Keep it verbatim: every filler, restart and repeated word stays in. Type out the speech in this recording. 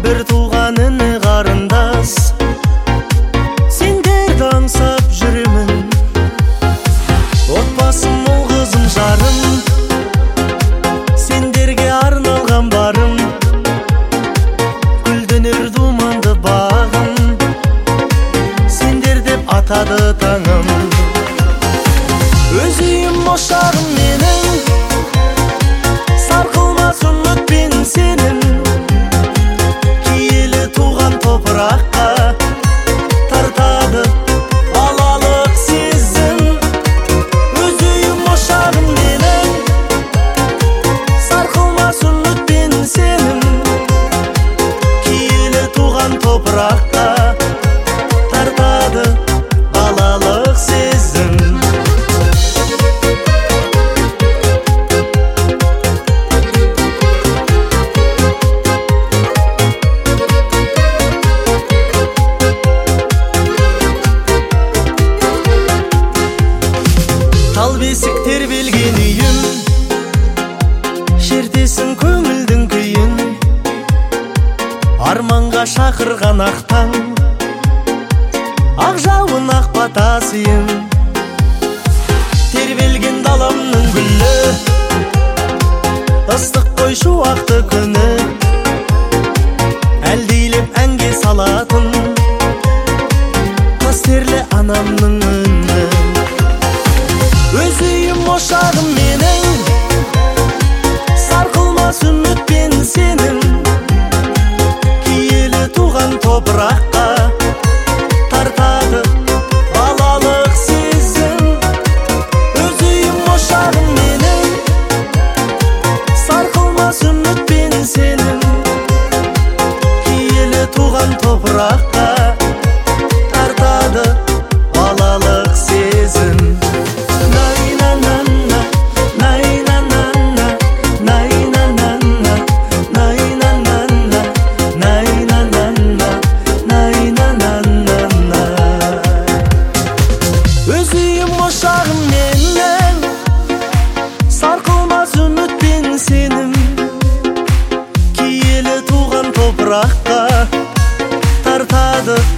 бір туған іні қарындас, сендерді аңсап жүремін. Отбасым ол қызым жарым, сендерге арналған барым. Гүлденер думанды бағым, сендер деп атады таңым. Өз үйім ошағым менің, сарқылмас үмітпен сенің. Киелі туған топыраққа тартады балалық сезім. Өз үйім ошағым менің, сарқылмас үмітпен сенің. Киелі туған топыраққа тартады балалық сезім. Тал бесік тербелген үйім, шертесің көңілдің күйін. Арманға шақырған ақтаң, ақ жауын ақ батасыйым. Тербелген даламның гүлі, ыстық қой шуақты күні. Әлдейлеп әнге салатын қастерлі анамның үні. Өз үйім ошағым менің, сарқылмас үмітпен сенің. Киелі туған топыраққа тартады балалық сезім. Өз үйім ошағым менің, сарқылмас үмітпен сенің. Киелі туған топыраққа тартады балалық сезім. Өз үйім ошағым менің, сарқылмас үмітпен сенің. Киелі туған топыраққа тартады